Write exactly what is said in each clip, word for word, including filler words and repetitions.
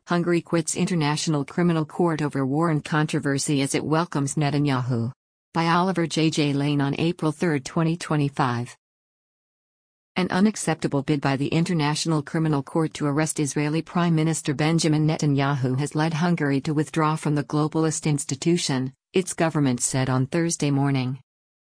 Hungary quits International Criminal Court over warrant controversy as it welcomes Netanyahu. By Oliver J. J. Lane on April third, twenty twenty-five. An unacceptable bid by the International Criminal Court to arrest Israeli Prime Minister Benjamin Netanyahu has led Hungary to withdraw from the globalist institution, its government said on Thursday morning.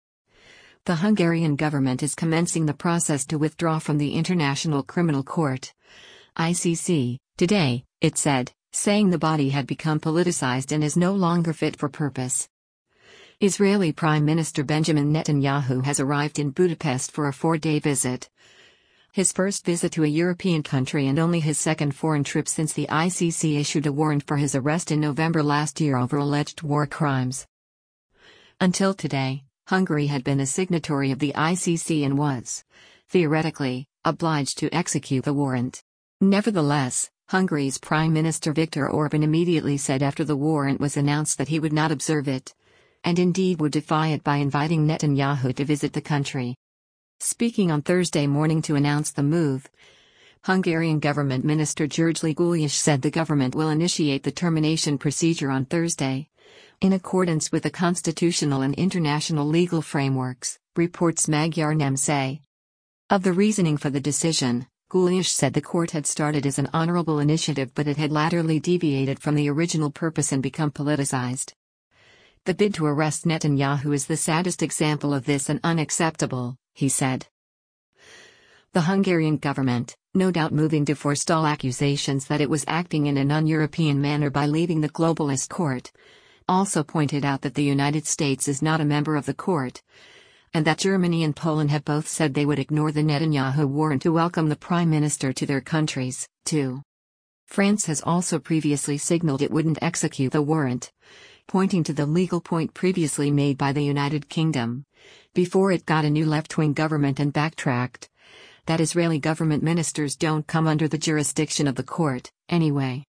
The Hungarian government is commencing the process to withdraw from the International Criminal Court, I C C, today, it said, saying the body had become politicized and is no longer fit for purpose. Israeli Prime Minister Benjamin Netanyahu has arrived in Budapest for a four-day visit. His first visit to a European country and only his second foreign trip since the I C C issued a warrant for his arrest in November last year over alleged war crimes. Until today, Hungary had been a signatory of the I C C and was, theoretically, obliged to execute the warrant. Nevertheless, Hungary's Prime Minister Viktor Orban immediately said after the warrant was announced that he would not observe it, and indeed would defy it by inviting Netanyahu to visit the country. Speaking on Thursday morning to announce the move, Hungarian Government Minister György Gulyás said the government will initiate the termination procedure on Thursday, in accordance with the constitutional and international legal frameworks, reports Magyar Nemzet. Of the reasoning for the decision, Gulyás said the court had started as an honorable initiative but it had latterly deviated from the original purpose and become politicized. The bid to arrest Netanyahu is the saddest example of this and unacceptable, he said. The Hungarian government, no doubt moving to forestall accusations that it was acting in an un-European manner by leaving the globalist court, also pointed out that the United States is not a member of the court, and that Germany and Poland have both said they would ignore the Netanyahu warrant to welcome the prime minister to their countries, too. France has also previously signaled it wouldn't execute the warrant, pointing to the legal point previously made by the United Kingdom, before it got a new left-wing government and backtracked, that Israeli government ministers don't come under the jurisdiction of the court, anyway.